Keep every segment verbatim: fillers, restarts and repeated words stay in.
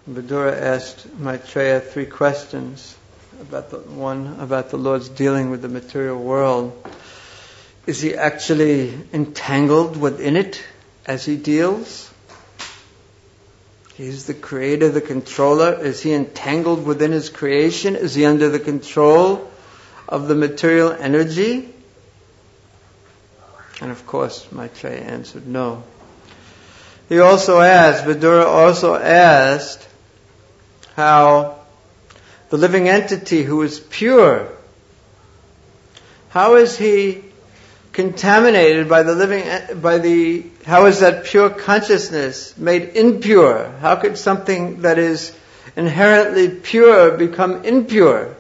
Vidura asked Maitreya three questions. About the one about the Lord's dealing with the material world. Is he actually entangled within it as he deals? He's the creator, the controller. Is he entangled within his creation? Is he under the control of the material energy? And of course, Maitreya answered no. He also asked, Vidura also asked, how the living entity who is pure, how is he contaminated by the living, by the, how is that pure consciousness made impure? How could something that is inherently pure become impure?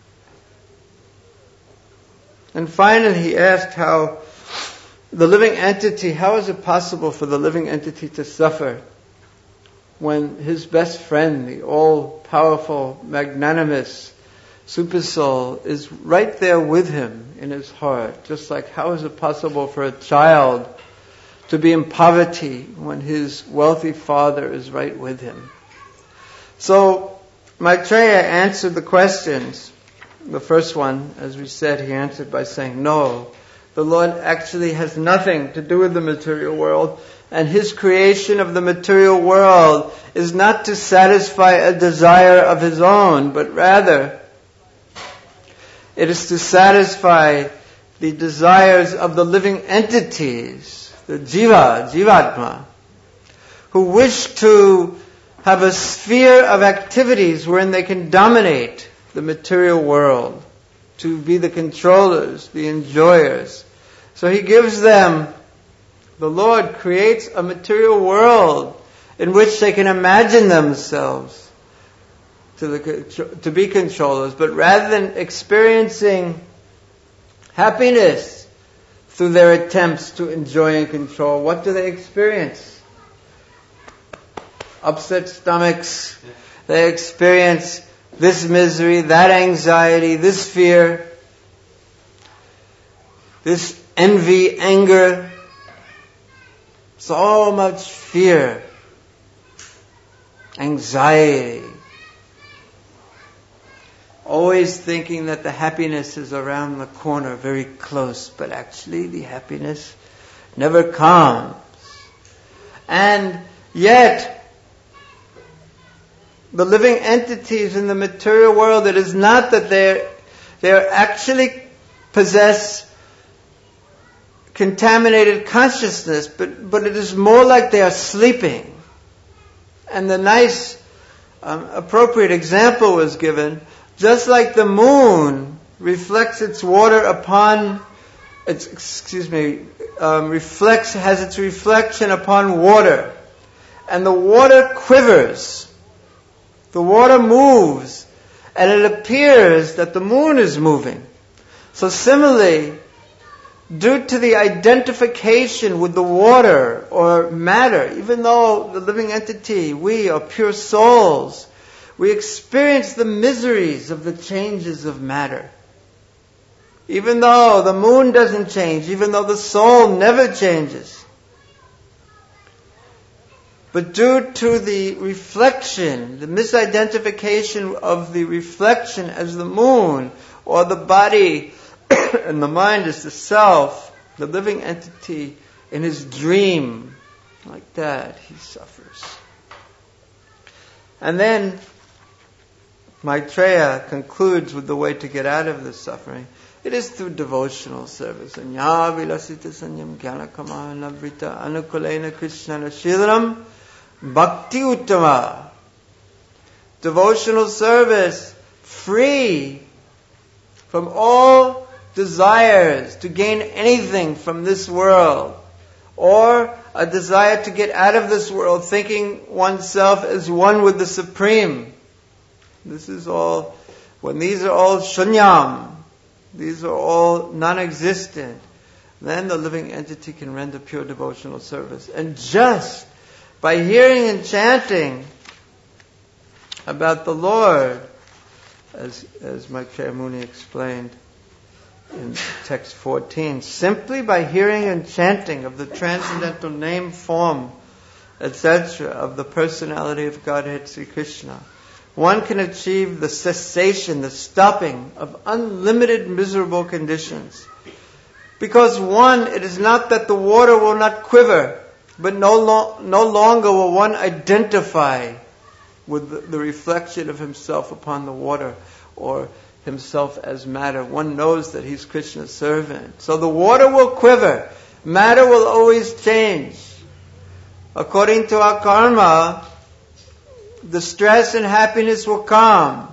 And finally he asked how the living entity, how is it possible for the living entity to suffer when his best friend, the all-powerful, magnanimous Supersoul, is right there with him in his heart? Just like how is it possible for a child to be in poverty when his wealthy father is right with him? So Maitreya answered the questions. The first one, as we said, he answered by saying, no, the Lord actually has nothing to do with the material world, and his creation of the material world is not to satisfy a desire of his own, but rather it is to satisfy the desires of the living entities, the jiva, jivatma, who wish to have a sphere of activities wherein they can dominate the material world, to be the controllers, the enjoyers. So he gives them, the Lord creates a material world in which they can imagine themselves to, the, to be controllers, but rather than experiencing happiness through their attempts to enjoy and control, what do they experience? Upset stomachs. They experience this misery, that anxiety, this fear, this envy, anger, so much fear, anxiety, always thinking that the happiness is around the corner, very close, but actually the happiness never comes. And yet, the living entities in the material world, it is not that they they actually possess contaminated consciousness, but, but it is more like they are sleeping. And the nice, um, appropriate example was given, just like the moon reflects its water upon, its, excuse me, um, reflects, has its reflection upon water. And the water quivers. The water moves, and it appears that the moon is moving. So similarly, due to the identification with the water or matter, even though the living entity, we are pure souls, we experience the miseries of the changes of matter. Even though the moon doesn't change, even though the soul never changes. But due to the reflection, the misidentification of the reflection as the moon, or the body and the mind as the self, the living entity in his dream, like that, he suffers. And then Maitreya concludes with the way to get out of this suffering. It is through devotional service. Anya vilasita sanyam jnana kama navrita anukulena krishna nashilanam bhakti uttama. Devotional service, free from all desires to gain anything from this world, or a desire to get out of this world, thinking oneself as one with the Supreme. This is all, when these are all shunyam, these are all non-existent, then the living entity can render pure devotional service. And just by hearing and chanting about the Lord, as as Maitreya Muni explained in text fourteen, simply by hearing and chanting of the transcendental name form et cetera of the personality of Godhead Sri Krishna, one can achieve the cessation, the stopping of unlimited miserable conditions. Because one, it is not that the water will not quiver, but no, lo- no longer will one identify with the, the reflection of himself upon the water or himself as matter. One knows that he's Krishna's servant. So the water will quiver. Matter will always change. According to our karma, the stress and happiness will come.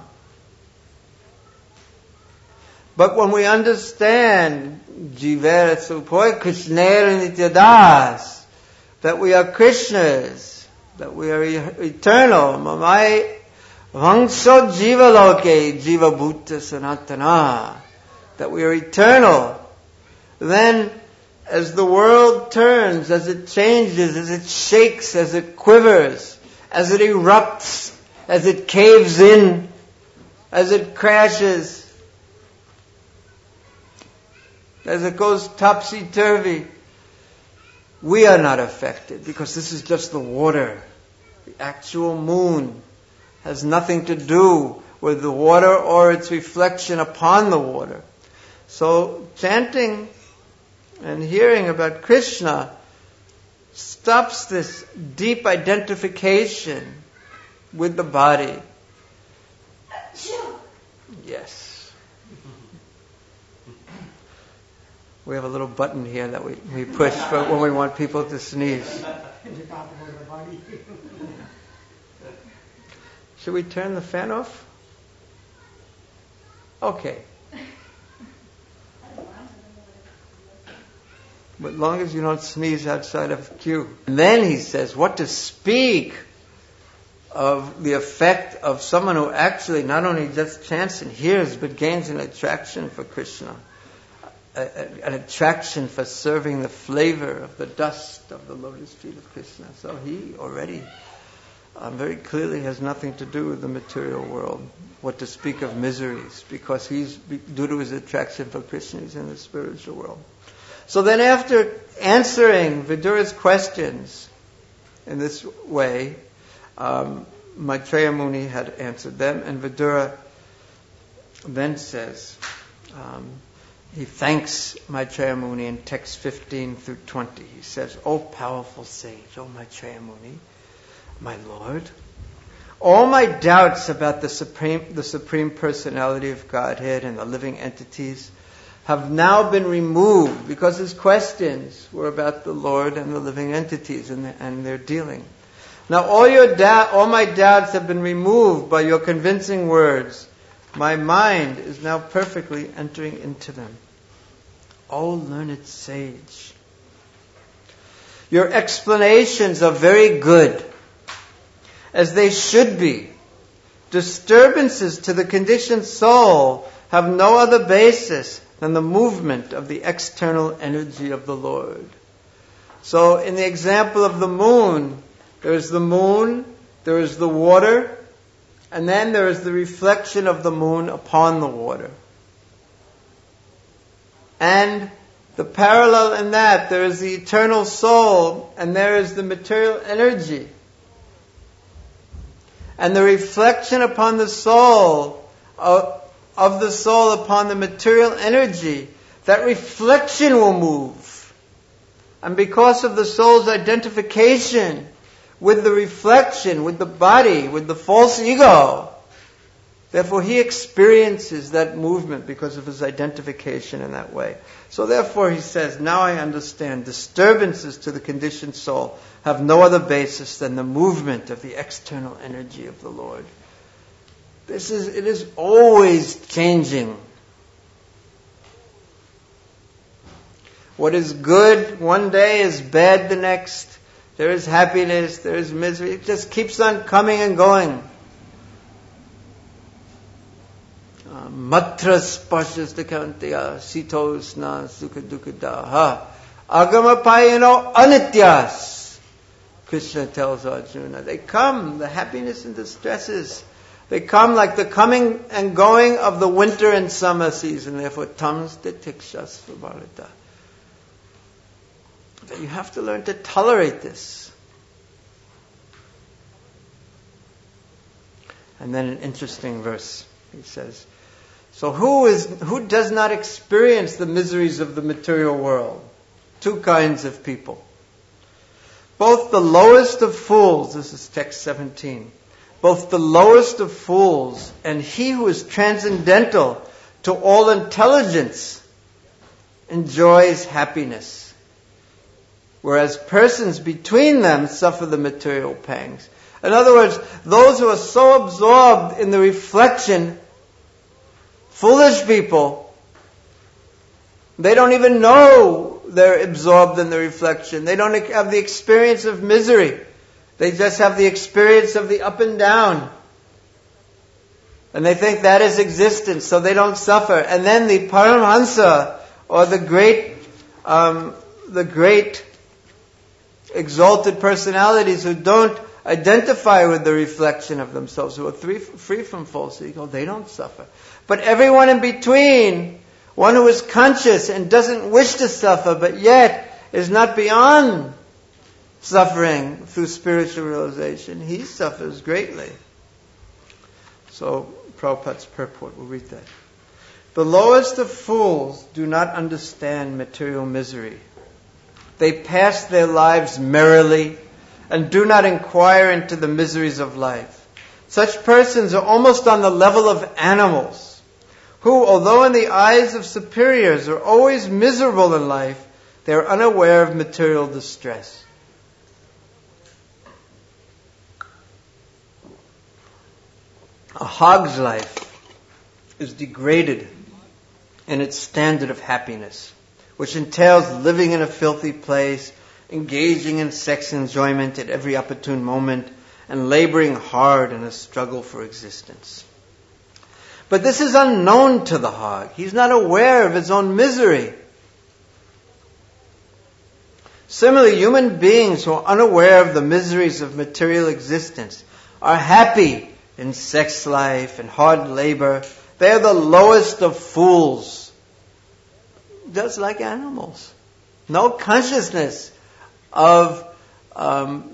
But when we understand Jiver Supoi Krishner Nityadas, that we are Krishnas, that we are eternal, Mamai Vangso Jiva Loke Jiva Bhuta Sanatana, that we are eternal, then as the world turns, as it changes, as it shakes, as it quivers, as it erupts, as it caves in, as it crashes, as it goes topsy-turvy, we are not affected because this is just the water. The actual moon has nothing to do with the water or its reflection upon the water. So chanting and hearing about Krishna stops this deep identification with the body. Yes. We have a little button here that we, we push for when we want people to sneeze. Should we turn the fan off? Okay. But as long as you don't sneeze outside of cue. And then he says, what to speak of the effect of someone who actually not only just chants and hears, but gains an attraction for Krishna. A, a, an attraction for serving the flavor of the dust of the lotus feet of Krishna. So he already um, very clearly has nothing to do with the material world. What to speak of miseries, because he's, due to his attraction for Krishna, he's in the spiritual world. So then after answering Vidura's questions in this way, um, Maitreya Muni had answered them, and Vidura then says, um, he thanks Maitreya Muni in text fifteen through twenty. He says, O powerful sage, O Maitreya Muni, my Lord, all my doubts about the supreme, the supreme personality of Godhead and the living entities have now been removed, because his questions were about the Lord and the living entities and, the, and their dealing. Now all your doubt, all my doubts have been removed by your convincing words. My mind is now perfectly entering into them. O learned sage, your explanations are very good, as they should be. Disturbances to the conditioned soul have no other basis than the movement of the external energy of the Lord. So in the example of the moon, there is the moon, there is the water, and then there is the reflection of the moon upon the water. And the parallel in that, there is the eternal soul, and there is the material energy. And the reflection upon the soul, of, of the soul upon the material energy, that reflection will move. And because of the soul's identification with the reflection, with the body, with the false ego, therefore he experiences that movement because of his identification in that way. So therefore he says, now I understand, disturbances to the conditioned soul have no other basis than the movement of the external energy of the Lord. This is, it is always changing. What is good one day is bad the next. There is happiness, there is misery. It just keeps on coming and going. Matras pashastakantya sitosna sukha dukkadaha agamapayano anityas. Krishna tells Arjuna, they come, the happiness and distresses, they come like the coming and going of the winter and summer season. Therefore, tams detikshas vabharata. You have to learn to tolerate this. And then an interesting verse. He says, so who is who does not experience the miseries of the material world? Two kinds of people. Both the lowest of fools, this is text seventeen, both the lowest of fools and he who is transcendental to all intelligence enjoys happiness, whereas persons between them suffer the material pangs. In other words, those who are so absorbed in the reflection, foolish people, they don't even know they're absorbed in the reflection. They don't have the experience of misery. They just have the experience of the up and down. And they think that is existence, so they don't suffer. And then the Paramhansa, or the great, um, the great exalted personalities who don't identify with the reflection of themselves, who are free, free from false ego, they don't suffer. But everyone in between, one who is conscious and doesn't wish to suffer, but yet is not beyond suffering through spiritual realization, he suffers greatly. So, Prabhupada's purport, we'll read that. The lowest of fools do not understand material misery. They pass their lives merrily and do not inquire into the miseries of life. Such persons are almost on the level of animals, who, although in the eyes of superiors are always miserable in life, they are unaware of material distress. A hog's life is degraded in its standard of happiness, which entails living in a filthy place, engaging in sex enjoyment at every opportune moment, and laboring hard in a struggle for existence. But this is unknown to the hog. He's not aware of his own misery. Similarly, human beings who are unaware of the miseries of material existence are happy in sex life and hard labor. They are the lowest of fools, just like animals. No consciousness of um,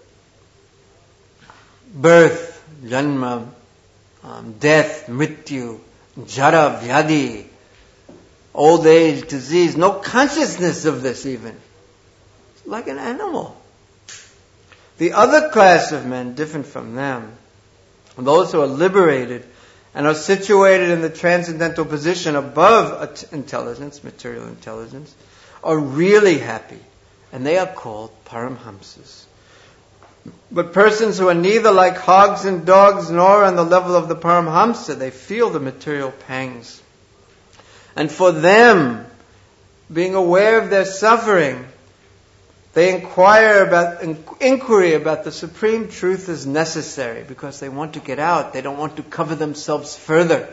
birth, janma, um, death, mrityu, jara, vyadi, old age, disease. No consciousness of this even. It's like an animal. The other class of men, different from them, those who are liberated and are situated in the transcendental position above intelligence, material intelligence, are really happy. And they are called Paramhamsas. But persons who are neither like hogs and dogs nor on the level of the Paramhamsa, they feel the material pangs. And for them, being aware of their suffering, they inquire about, inquiry about the supreme truth is necessary because they want to get out. They don't want to cover themselves further.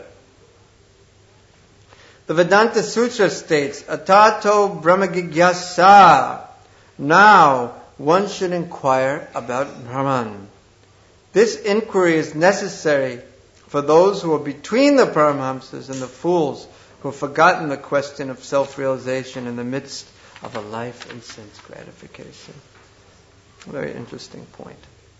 The Vedanta Sutra states, Atato Brahmagigyasa. Now, one should inquire about Brahman. This inquiry is necessary for those who are between the Paramhamsas and the fools who have forgotten the question of self-realization in the midst of a life in sense gratification. A very interesting point.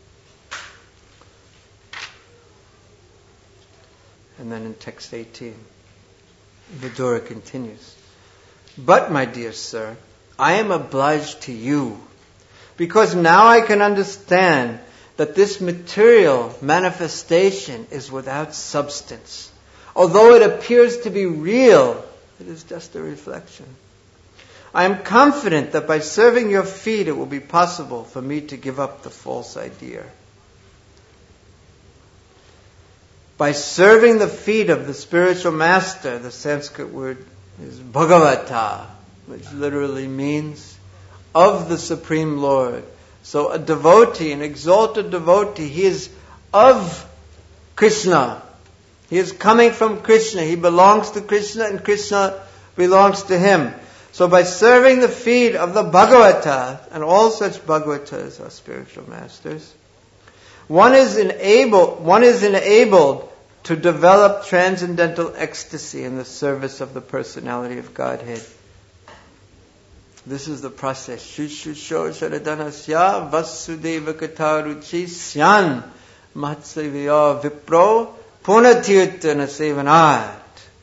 And then in text eighteen, Vidura continues, But, my dear sir, I am obliged to you, because now I can understand that this material manifestation is without substance. Although it appears to be real, it is just a reflection. I am confident that by serving your feet it will be possible for me to give up the false idea. By serving the feet of the spiritual master, the Sanskrit word is Bhagavata, which literally means of the Supreme Lord. So a devotee, an exalted devotee, he is of Krishna. He is coming from Krishna. He belongs to Krishna and Krishna belongs to him. So by serving the feet of the Bhagavata, and all such Bhagavatas are spiritual masters, one is enabled, one is enabled to develop transcendental ecstasy in the service of the personality of Godhead. This is the process. Shusho Sharadanasya Vasudeva Kataruchi Syan Mahatsevya Vipro Punatirtana Sevanat.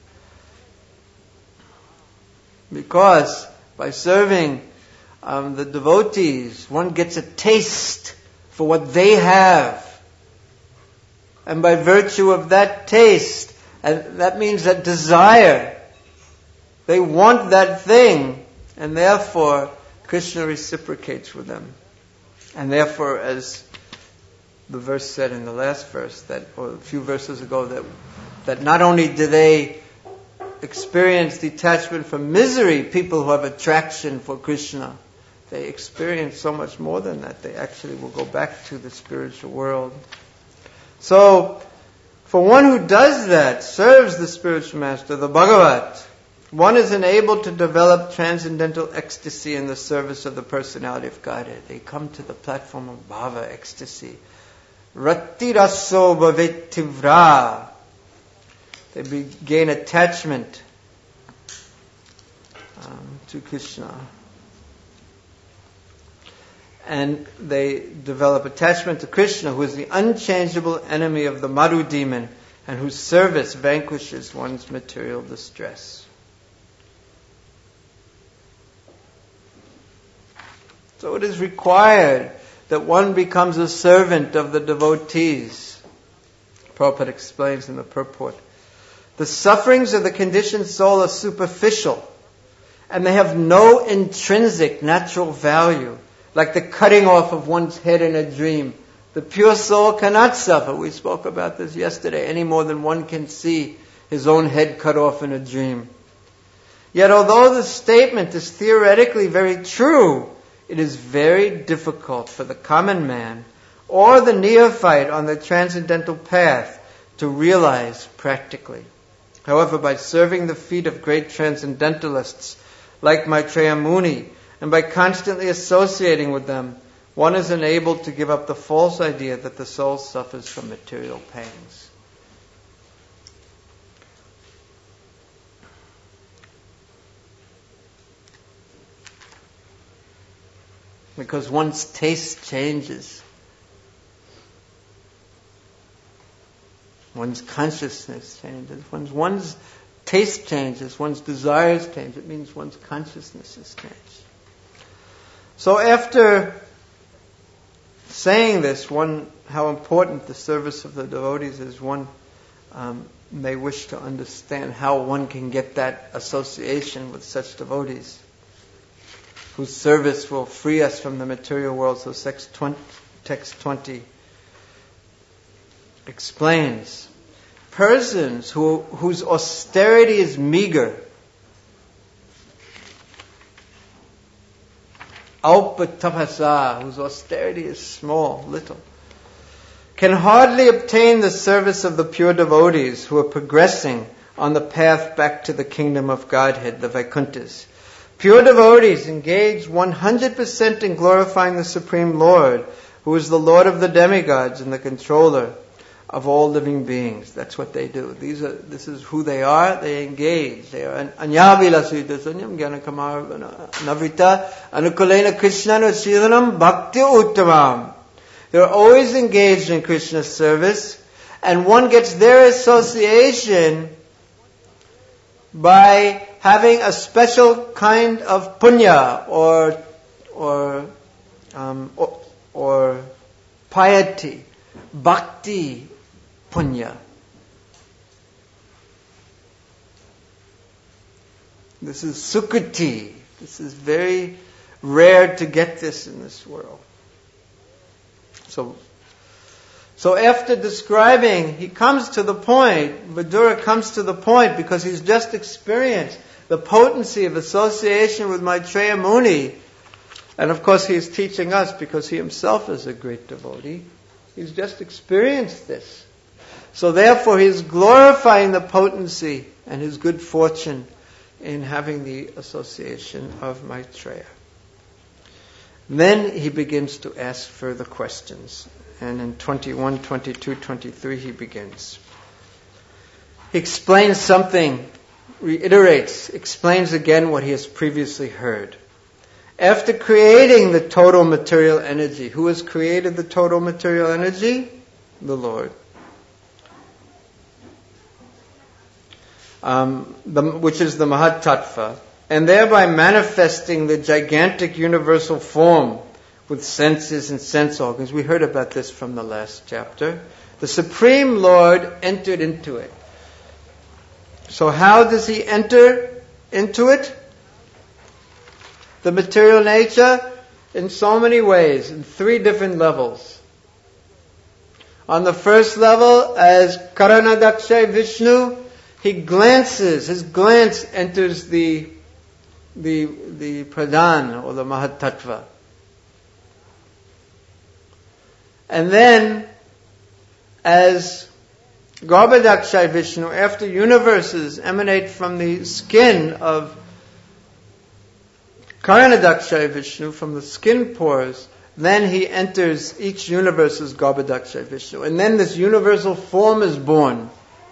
Because by serving um, the devotees, one gets a taste for what they have. And by virtue of that taste, and that means that desire, they want that thing, and therefore Krishna reciprocates with them. And therefore, as the verse said in the last verse, that or a few verses ago, that that not only do they experience detachment from misery, people who have attraction for Krishna, they experience so much more than that. They actually will go back to the spiritual world. So, for one who does that, serves the spiritual master, the Bhagavat, one is enabled to develop transcendental ecstasy in the service of the personality of Godhead. They come to the platform of bhava, ecstasy. Rati raso bhavet tivra. They be, gain attachment um, to Krishna. And they develop attachment to Krishna, who is the unchangeable enemy of the Madhu demon, and whose service vanquishes one's material distress. So it is required that one becomes a servant of the devotees. Prabhupada explains in the purport. The sufferings of the conditioned soul are superficial, and they have no intrinsic natural value, like the cutting off of one's head in a dream. The pure soul cannot suffer. We spoke about this yesterday, any more than one can see his own head cut off in a dream. Yet although the statement is theoretically very true, it is very difficult for the common man or the neophyte on the transcendental path to realize practically. However, by serving the feet of great transcendentalists like Maitreya Muni, and by constantly associating with them, one is enabled to give up the false idea that the soul suffers from material pains. Because one's taste changes. One's consciousness changes. One's, one's taste changes. One's desires change. It means one's consciousness has changed. So after saying this, one, how important the service of the devotees is, one um, may wish to understand how one can get that association with such devotees, whose service will free us from the material world. So text twenty explains, persons who, whose austerity is meager, Aupatapasa, whose austerity is small, little, can hardly obtain the service of the pure devotees who are progressing on the path back to the kingdom of Godhead, the Vaikunthas. Pure devotees engage one hundred percent in glorifying the Supreme Lord, who is the Lord of the demigods and the controller of all living beings. That's what they do. These are, this is who they are. They engage. They are anyavilasita sanyam gyanakamar navrita anukulena krishnanu sidanam bhakti uttamam. They're always engaged in Krishna's service, and one gets their association by having a special kind of punya or or um, or, or piety, bhakti punya. This is sukriti. This is very rare to get this in this world. So, so after describing, he comes to the point, Vidura comes to the point because he's just experienced the potency of association with Maitreya Muni. And of course he's teaching us because he himself is a great devotee. He's just experienced this. So therefore he's glorifying the potency and his good fortune in having the association of Maitreya. Then he begins to ask further questions. And in twenty-one, twenty-two, twenty-three he begins. He explains something, reiterates, explains again what he has previously heard. After creating the total material energy, who has created the total material energy? the Lord. Um, the, which is the Mahat Tattva, and thereby manifesting the gigantic universal form with senses and sense organs. We heard about this from the last chapter. The Supreme Lord entered into it. So how does He enter into it? The material nature? In so many ways, in three different levels. On the first level, as Karanadakshay Vishnu, he glances, his glance enters the the the Pradhan or the Mahat Tattva. And then, as Garbhadakshay Vishnu, after universes emanate from the skin of Karanadakshay Vishnu, from the skin pores, then he enters each universe as Garbhadakshay Vishnu. And then this universal form is born.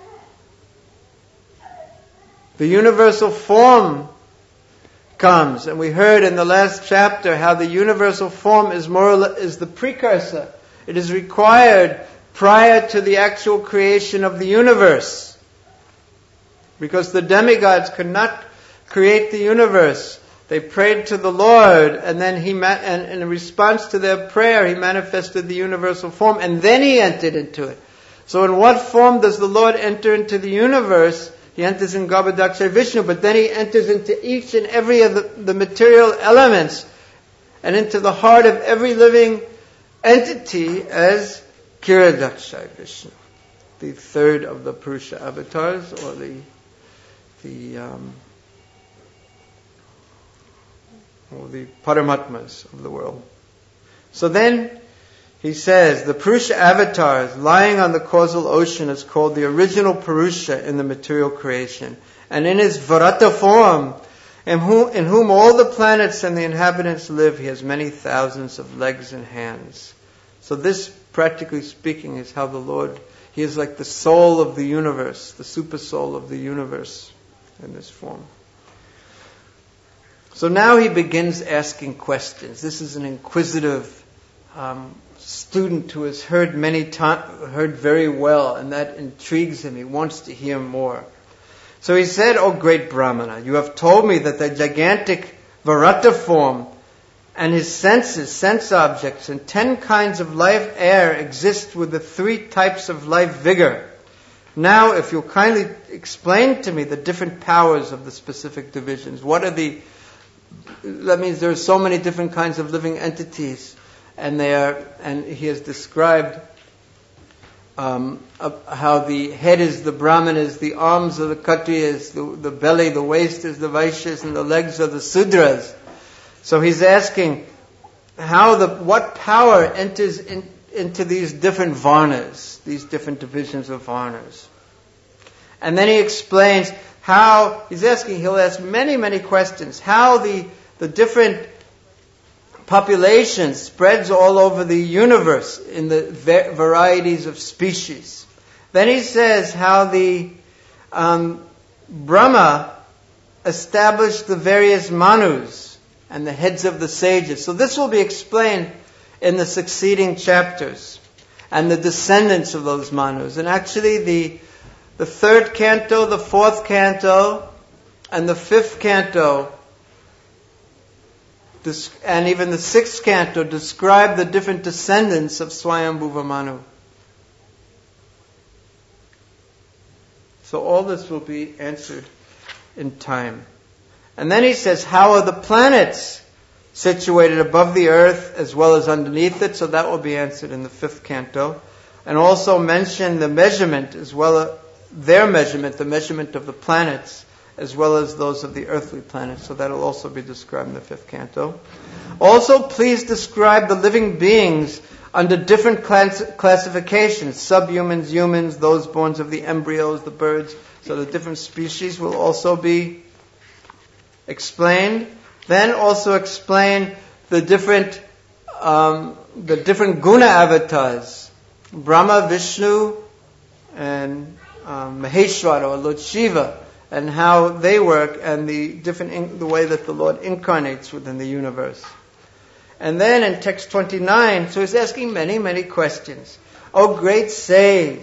The universal form comes, and we heard in the last chapter how the universal form is more or less, is the precursor. It is required prior to the actual creation of the universe, because the demigods could not create the universe. They prayed to the Lord, and then He, ma- and in response to their prayer, He manifested the universal form, and then He entered into it. So, in what form does the Lord enter into the universe? He enters in Garbhadakshay Vishnu, but then He enters into each and every of the, the material elements and into the heart of every living entity as Kiradakshay Vishnu, the third of the Purusha avatars, or the the um, or the Paramatmas of the world. So then he says, the Purusha avatars lying on the causal ocean is called the original Purusha in the material creation. And in his Varata form, in whom, in whom all the planets and the inhabitants live, he has many thousands of legs and hands. So this, practically speaking, is how the Lord, He is like the soul of the universe, the super soul of the universe in this form. So now he begins asking questions. This is an inquisitive um, student who has heard many times, heard very well, and that intrigues him. He wants to hear more. So he said, "O great Brahmana, you have told me that the gigantic Varata form and his senses, sense objects, and ten kinds of life air exist with the three types of life vigor. Now, if you'll kindly explain to me the different powers of the specific divisions. What are the... That means there are so many different kinds of living entities, and they are, and he has described um, uh, how the head is the Brahmanas, the arms are the Kshatriyas, the, the belly, the waist is the Vaishyas, and the legs are the Sudras. So he's asking how the what power enters in, into these different varnas, these different divisions of varnas. And then he explains how, he's asking, he'll ask many, many questions, how the, the different population spreads all over the universe in the va- varieties of species. Then he says how the um, Brahma established the various manus and the heads of the sages. So this will be explained in the succeeding chapters, and the descendants of those manus. And actually the the third canto, the fourth canto, and the fifth canto, and even the sixth canto describe the different descendants of Swayambhuva Manu. So all this will be answered in time. And then he says, how are the planets situated above the earth as well as underneath it? So that will be answered in the fifth canto. And also mention the measurement as well as their measurement, the measurement of the planets, as well as those of the earthly planets. So that will also be described in the fifth canto. Also, please describe the living beings under different class- classifications. Subhumans, humans, those born of the embryos, the birds. So the different species will also be explained. Then also explain the different um, the different guna avatars. Brahma, Vishnu, and um, Maheshwara, or Lord Shiva, and how they work, and the different in, the way that the Lord incarnates within the universe. And then in text twenty-nine, so he's asking many, many questions. O great sage,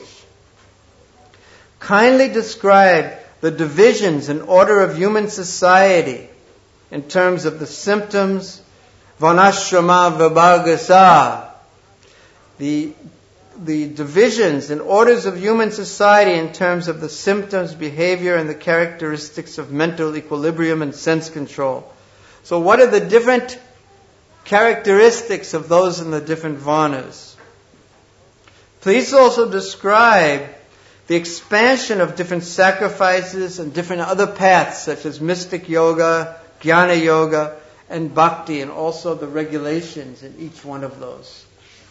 kindly describe the divisions and order of human society in terms of the symptoms, Varnashrama Vibhagasa, the the divisions and orders of human society in terms of the symptoms, behavior, and the characteristics of mental equilibrium and sense control. So what are the different characteristics of those in the different varnas? Please also describe the expansion of different sacrifices and different other paths, such as mystic yoga, jnana yoga, and bhakti, and also the regulations in each one of those.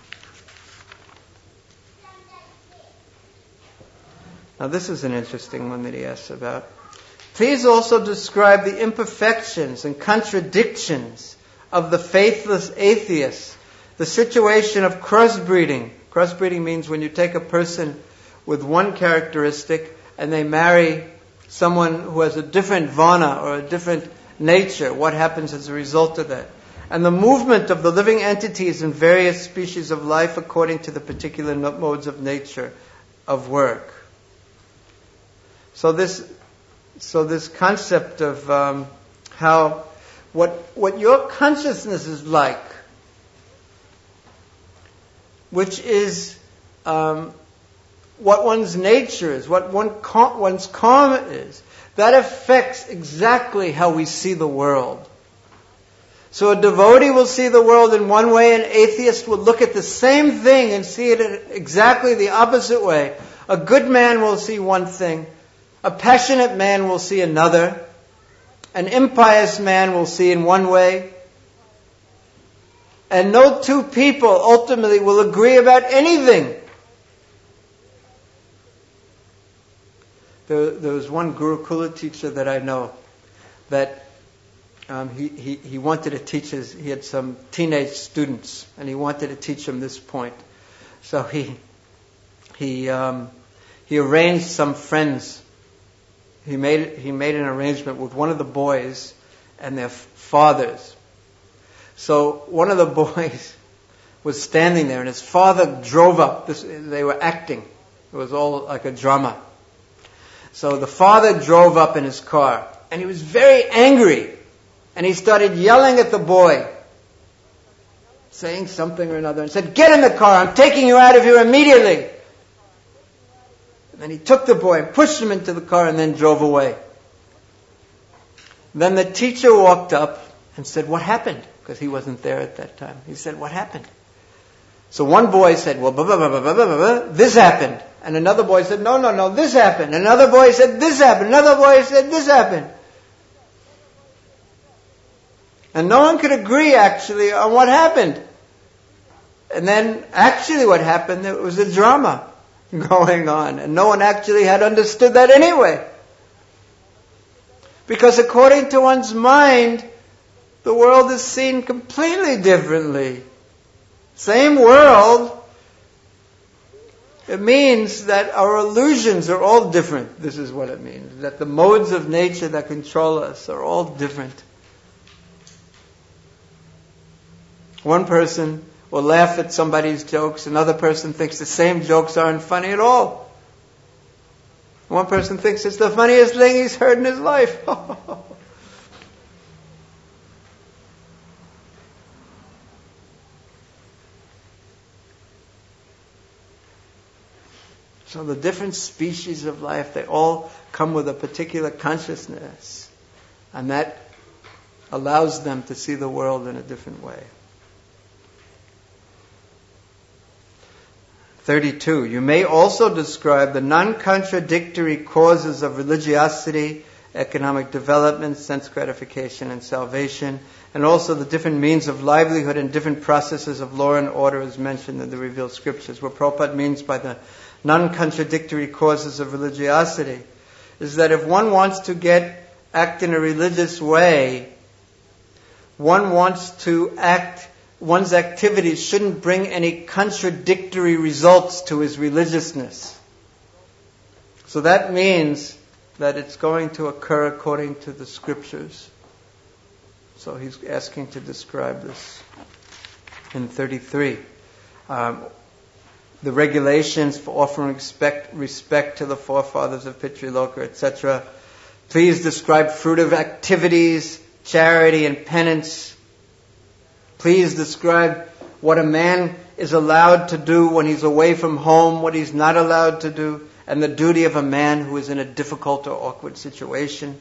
Now this is an interesting one that he asks about. Please also describe the imperfections and contradictions of the faithless atheists, the situation of crossbreeding. Crossbreeding means when you take a person with one characteristic and they marry someone who has a different varna or a different nature, what happens as a result of that? And the movement of the living entities in various species of life according to the particular modes of nature of work. So this, so this concept of um, how what what your consciousness is like, which is um, what one's nature is, what one one's karma is, that affects exactly how we see the world. So a devotee will see the world in one way, an atheist will look at the same thing and see it in exactly the opposite way. A good man will see one thing. A passionate man will see another. An impious man will see in one way. And no two people ultimately will agree about anything. There, there was one Gurukula teacher that I know that um, he, he, he wanted to teach his, he had some teenage students and he wanted to teach them this point. So he, he, um, he arranged some friends. He made he made an arrangement with one of the boys and their fathers. So one of the boys was standing there, and his father drove up. This, they were acting. It was all like a drama. So the father drove up in his car, and he was very angry, and he started yelling at the boy, saying something or another, and said, "Get in the car! I'm taking you out of here immediately!" And he took the boy and pushed him into the car and then drove away. Then the teacher walked up and said, "What happened?" Because he wasn't there at that time. He said, "What happened?" So one boy said, "Well, blah, blah, blah, blah, blah, blah, blah, this happened." And another boy said, "No, no, no, this happened." Another boy said, "This happened." Another boy said, "This happened." And no one could agree actually on what happened. And then actually what happened, it was a drama going on. And no one actually had understood that anyway. Because according to one's mind, the world is seen completely differently. Same world. It means that our illusions are all different. This is what it means. That the modes of nature that control us are all different. One person will laugh at somebody's jokes. Another person thinks the same jokes aren't funny at all. One person thinks it's the funniest thing he's heard in his life. So the different species of life, they all come with a particular consciousness. And that allows them to see the world in a different way. thirty-two. You may also describe the non-contradictory causes of religiosity, economic development, sense gratification, and salvation, and also the different means of livelihood and different processes of law and order as mentioned in the revealed scriptures. What Prabhupada means by the non-contradictory causes of religiosity is that if one wants to get act in a religious way, one wants to act, one's activities shouldn't bring any contradictory results to his religiousness. So that means that it's going to occur according to the scriptures. So he's asking to describe this in thirty-three. Um, the regulations for offering respect, respect to the forefathers of Pitriloka, et cetera. Please describe fruitive activities, charity and penance. Please describe what a man is allowed to do when he's away from home, what he's not allowed to do, and the duty of a man who is in a difficult or awkward situation.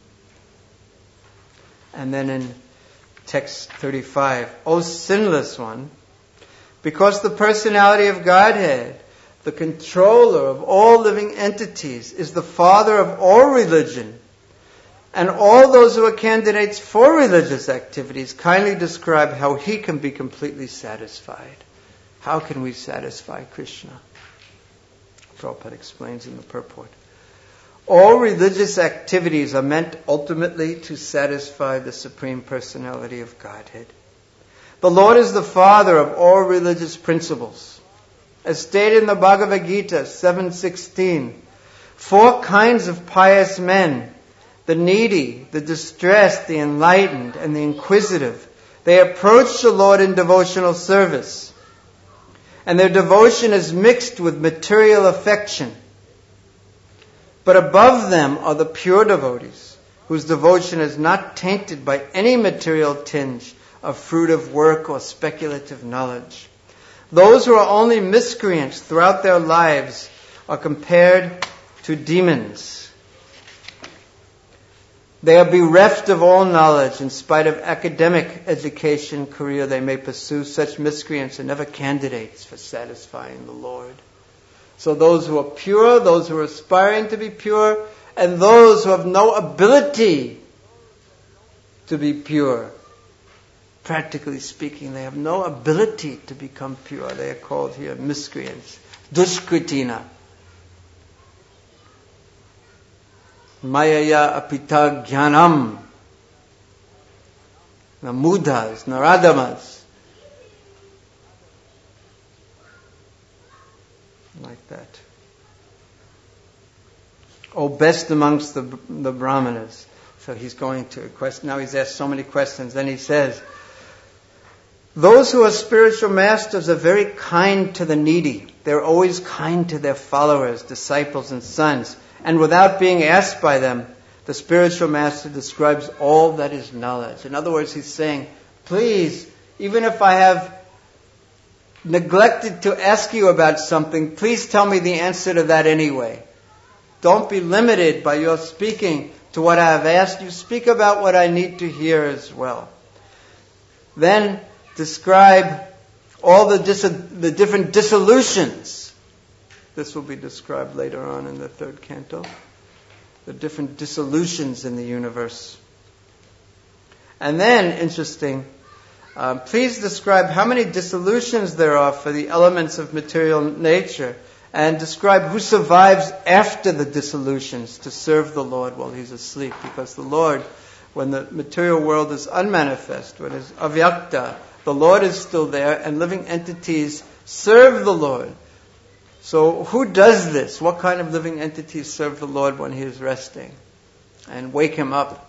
And then in text thirty-five, O sinless one, because the personality of Godhead, the controller of all living entities, is the father of all religion, and all those who are candidates for religious activities, kindly describe how he can be completely satisfied. How can we satisfy Krishna? Prabhupada explains in the purport. All religious activities are meant ultimately to satisfy the Supreme Personality of Godhead. The Lord is the father of all religious principles. As stated in the Bhagavad Gita seven sixteen, four kinds of pious men, the needy, the distressed, the enlightened, and the inquisitive, they approach the Lord in devotional service. And their devotion is mixed with material affection. But above them are the pure devotees, whose devotion is not tainted by any material tinge of fruitive work or speculative knowledge. Those who are only miscreants throughout their lives are compared to demons. They are bereft of all knowledge. In spite of academic education career they may pursue, such miscreants are never candidates for satisfying the Lord. So those who are pure, those who are aspiring to be pure, and those who have no ability to be pure, practically speaking, they have no ability to become pure. They are called here miscreants. Dushkritina. Mayaya apita jnanam. Namudas, naradamas. Like that. Oh, best amongst the, the Brahmanas. So he's going to question. Now he's asked so many questions. Then he says, those who are spiritual masters are very kind to the needy. They're always kind to their followers, disciples, and sons. And without being asked by them, the spiritual master describes all that is knowledge. In other words, he's saying, please, even if I have neglected to ask you about something, please tell me the answer to that anyway. Don't be limited by your speaking to what I have asked you. Speak about what I need to hear as well. Then describe all the, dis- the different dissolutions. This will be described later on in the third canto. The different dissolutions in the universe. And then, interesting, um, please describe how many dissolutions there are for the elements of material nature, and describe who survives after the dissolutions to serve the Lord while he's asleep. Because the Lord, when the material world is unmanifest, when it's avyakta, the Lord is still there, and living entities serve the Lord. So who does this? What kind of living entities serve the Lord when he is resting? And wake him up.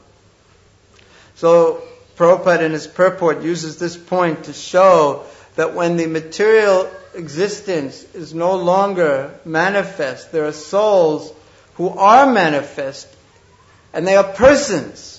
So Prabhupada in his purport uses this point to show that when the material existence is no longer manifest, there are souls who are manifest, and they are persons.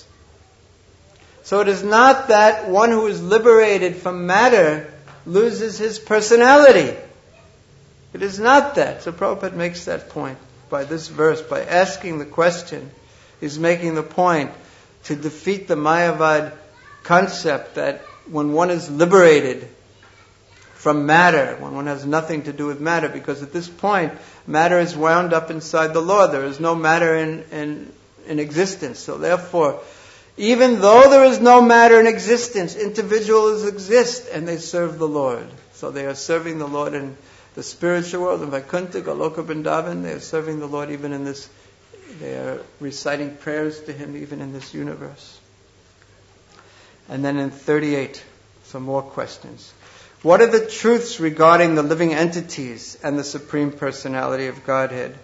So it is not that one who is liberated from matter loses his personality. It is not that. So Prabhupada makes that point by this verse, by asking the question. He's making the point to defeat the Mayavad concept that when one is liberated from matter, when one has nothing to do with matter, because at this point, matter is wound up inside the Lord. There is no matter in, in, in existence. So therefore, even though there is no matter in existence, individuals exist and they serve the Lord. So they are serving the Lord in the spiritual world, in Vaikuntha, Goloka Vrindavan. They are serving the Lord even in this, they are reciting prayers to Him even in this universe. And then in thirty-eight, some more questions. What are the truths regarding the living entities and the Supreme Personality of Godhead?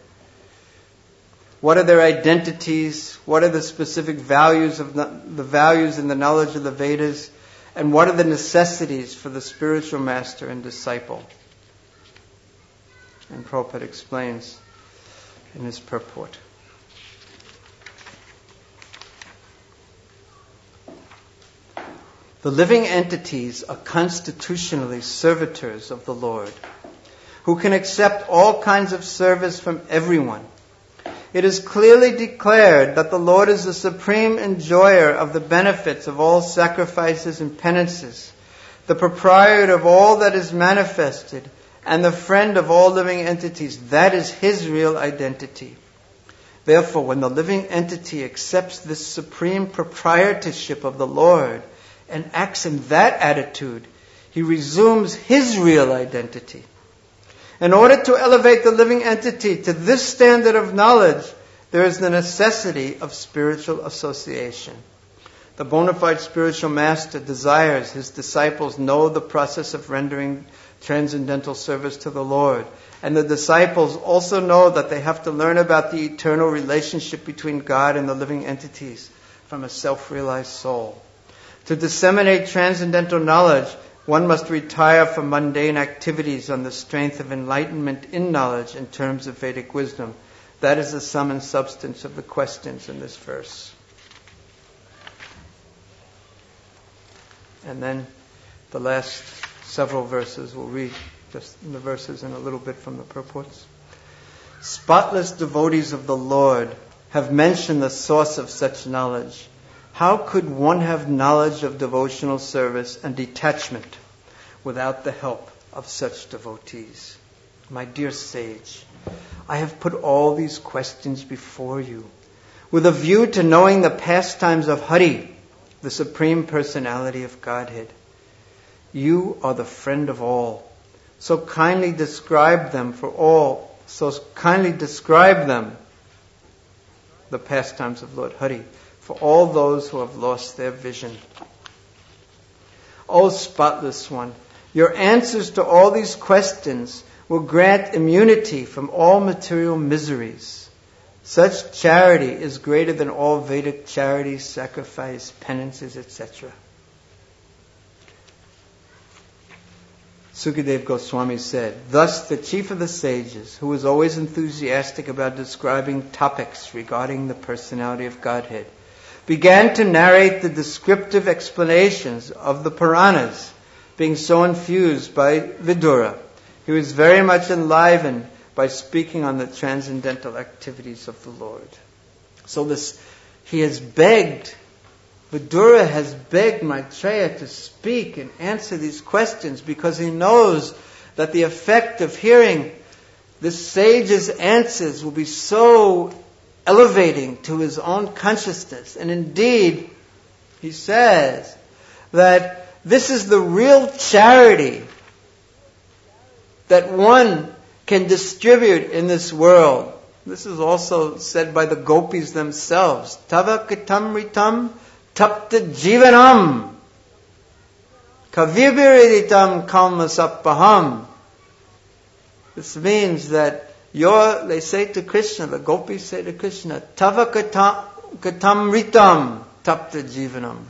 What are their identities? What are the specific values of the, the values in the knowledge of the Vedas? And what are the necessities for the spiritual master and disciple? And Prabhupada explains in his purport. The living entities are constitutionally servitors of the Lord, who can accept all kinds of service from everyone. It is clearly declared that the Lord is the supreme enjoyer of the benefits of all sacrifices and penances, the proprietor of all that is manifested, and the friend of all living entities. That is His real identity. Therefore, when the living entity accepts this supreme proprietorship of the Lord and acts in that attitude, he resumes his real identity. In order to elevate the living entity to this standard of knowledge, there is the necessity of spiritual association. The bona fide spiritual master desires his disciples know the process of rendering transcendental service to the Lord. And the disciples also know that they have to learn about the eternal relationship between God and the living entities from a self-realized soul. To disseminate transcendental knowledge, one must retire from mundane activities on the strength of enlightenment in knowledge in terms of Vedic wisdom. That is the sum and substance of the questions in this verse. And then the last several verses, we'll read just the verses and a little bit from the purports. Spotless devotees of the Lord have mentioned the source of such knowledge. How could one have knowledge of devotional service and detachment without the help of such devotees? My dear sage, I have put all these questions before you with a view to knowing the pastimes of Hari, the Supreme Personality of Godhead. You are the friend of all. So kindly describe them for all. So kindly describe them, the pastimes of Lord Hari, for all those who have lost their vision. O spotless one, your answers to all these questions will grant immunity from all material miseries. Such charity is greater than all Vedic charities, sacrifice, penances, et cetera. Sukadeva Goswami said, thus the chief of the sages, who was always enthusiastic about describing topics regarding the personality of Godhead, began to narrate the descriptive explanations of the Puranas, being so infused by Vidura. He was very much enlivened by speaking on the transcendental activities of the Lord. So this, he has begged, Vidura has begged Maitreya to speak and answer these questions because he knows that the effect of hearing the sage's answers will be so elevating to his own consciousness. And indeed, he says that this is the real charity that one can distribute in this world. This is also said by the gopis themselves. Tava katamritam tapta jivanam kavibiriditam kalmasappaham. This means that your, they say to Krishna, the gopis say to Krishna, Tava katamritam tapta jivanam.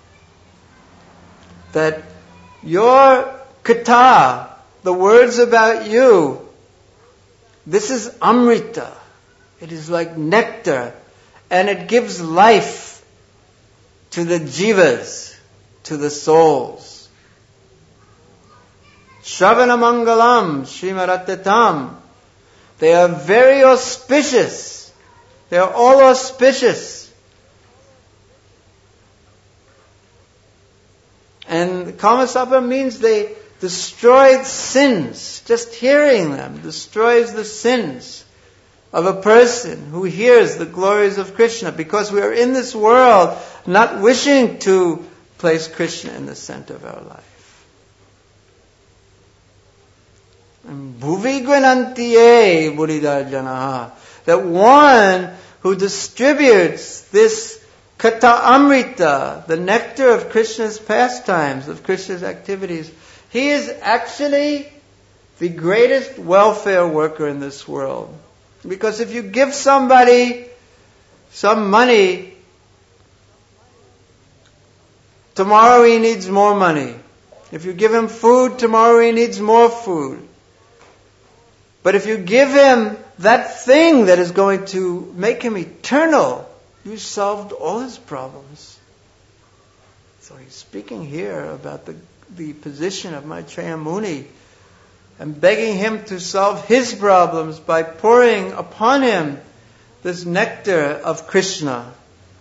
That your kata, the words about you, this is amrita. It is like nectar, and it gives life to the jivas, to the souls. Shravana mangalam, Srimad. They are very auspicious. They are all auspicious. And Kalmasapa means they destroy sins. Just hearing them destroys the sins of a person who hears the glories of Krishna, because we are in this world not wishing to place Krishna in the center of our life. Bhuvi gvanantiye buddhidajanaha. That one who distributes this kata amrita, the nectar of Krishna's pastimes, of Krishna's activities, he is actually the greatest welfare worker in this world. Because if you give somebody some money, tomorrow he needs more money. If you give him food, tomorrow he needs more food. But if you give him that thing that is going to make him eternal, you solved all his problems. So he's speaking here about the, the position of Maitreya Muni and begging him to solve his problems by pouring upon him this nectar of Krishna.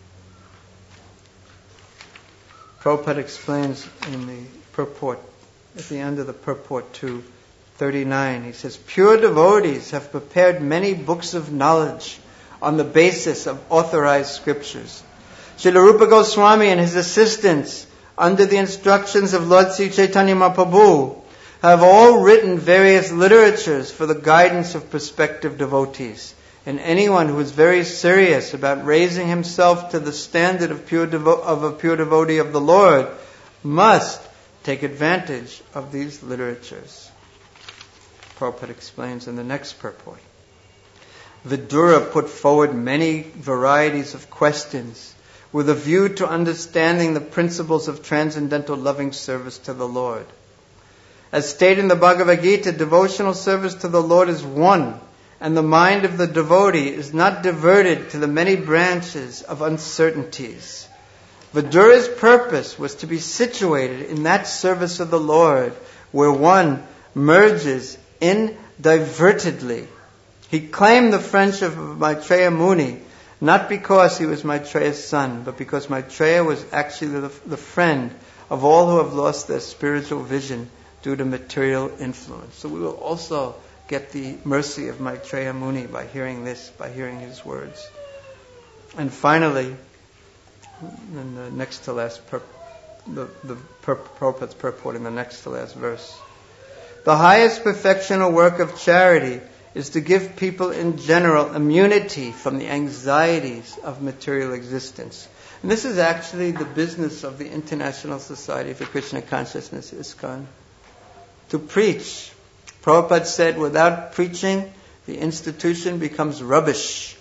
Prabhupada explains in the purport, at the end of the purport to thirty-nine, he says, pure devotees have prepared many books of knowledge on the basis of authorized scriptures. Srila Rupa Goswami and his assistants, under the instructions of Lord Sri Chaitanya Mahaprabhu, have all written various literatures for the guidance of prospective devotees. And anyone who is very serious about raising himself to the standard of, pure devo- of a pure devotee of the Lord must take advantage of these literatures. Prabhupada explains in the next purport. Vidura put forward many varieties of questions with a view to understanding the principles of transcendental loving service to the Lord. As stated in the Bhagavad Gita, devotional service to the Lord is one, and the mind of the devotee is not diverted to the many branches of uncertainties. Vidura's purpose was to be situated in that service of the Lord where one merges indivertedly. He claimed the friendship of Maitreya Muni not because he was Maitreya's son, but because Maitreya was actually the, the friend of all who have lost their spiritual vision due to material influence. So we will also get the mercy of Maitreya Muni by hearing this, by hearing his words. And finally, in the next to last, pur- the, the pur- Prabhupada's purport in the next to last verse. The highest perfection or work of charity is to give people in general immunity from the anxieties of material existence. And this is actually the business of the International Society for Krishna Consciousness, ISKCON. To preach. Prabhupada said, without preaching, the institution becomes rubbish.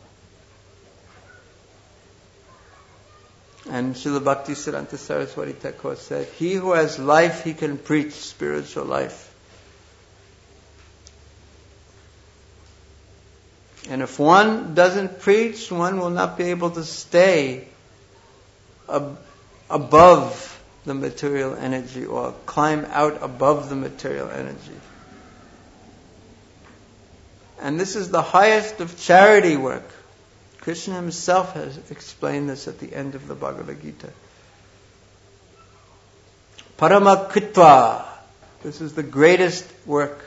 And Srila Bhaktisiddhanta Saraswati Thakur said, he who has life, he can preach spiritual life. And if one doesn't preach, one will not be able to stay ab- above the material energy or climb out above the material energy. And this is the highest of charity work. Krishna himself has explained this at the end of the Bhagavad Gita. Paramakritva. This is the greatest work.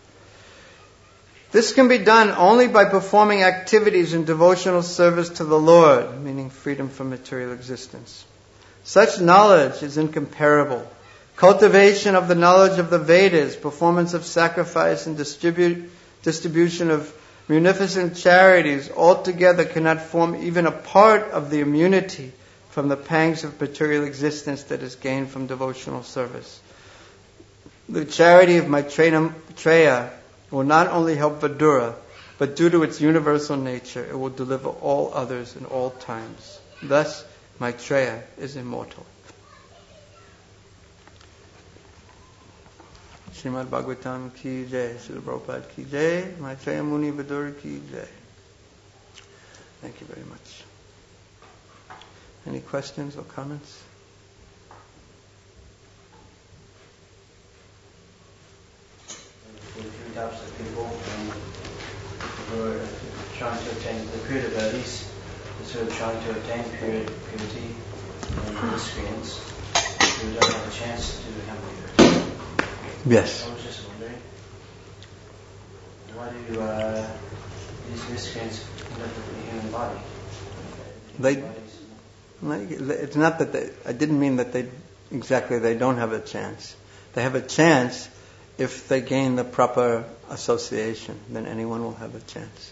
This can be done only by performing activities in devotional service to the Lord, meaning freedom from material existence. Such knowledge is incomparable. Cultivation of the knowledge of the Vedas, performance of sacrifice and distribute, distribution of munificent charities altogether cannot form even a part of the immunity from the pangs of material existence that is gained from devotional service. The charity of Maitreya will not only help Vidura, but due to its universal nature, it will deliver all others in all times. Thus, Maitreya is immortal. Srimad Bhagavatam ki jai, Srila Prabhupada ki jai, Maitreya Muni Vidura ki jai. Thank you very much. Any questions or comments? There are three types of people um, who are trying to attain the pure devotees, those who are trying to attain pure, purity, and miscreants who don't have a chance to become pure. Yes. I was just wondering, why do uh, these miscreants end up with the human body? They, it's not that they, I didn't mean that they, exactly they don't have a chance. They have a chance if they gain the proper association, then anyone will have a chance.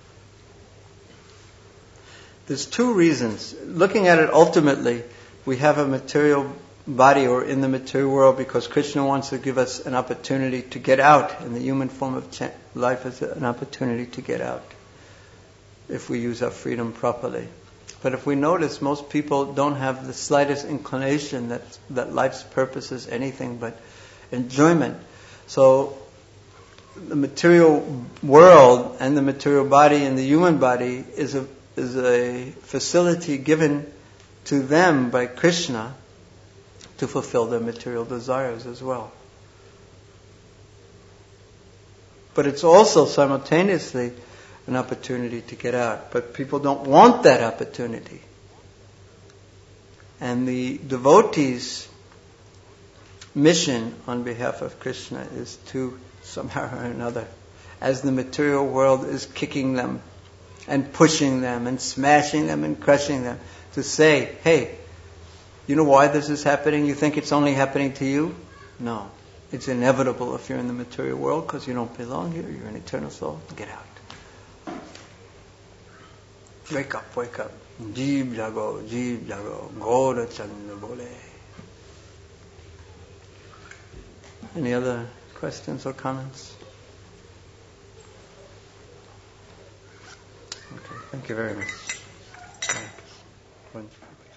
There's two reasons. Looking at it ultimately, we have a material body or in the material world because Krishna wants to give us an opportunity to get out, and the human form of ch- life is an opportunity to get out if we use our freedom properly. But if we notice, most people don't have the slightest inclination that that life's purpose is anything but enjoyment. So the material world and the material body and the human body is a is a facility given to them by Krishna to fulfill their material desires as well. But it's also simultaneously an opportunity to get out. But people don't want that opportunity. And the devotees' mission on behalf of Krishna is to, somehow or another, as the material world is kicking them and pushing them and smashing them and crushing them, to say, hey, you know why this is happening? You think it's only happening to you? No. It's inevitable if you're in the material world, because you don't belong here. You're an eternal soul. Get out. Wake up, wake up. Jeev jago, jeev jago, Gaura Chanda bole. Any other questions or comments? Okay, thank you very much. Thanks.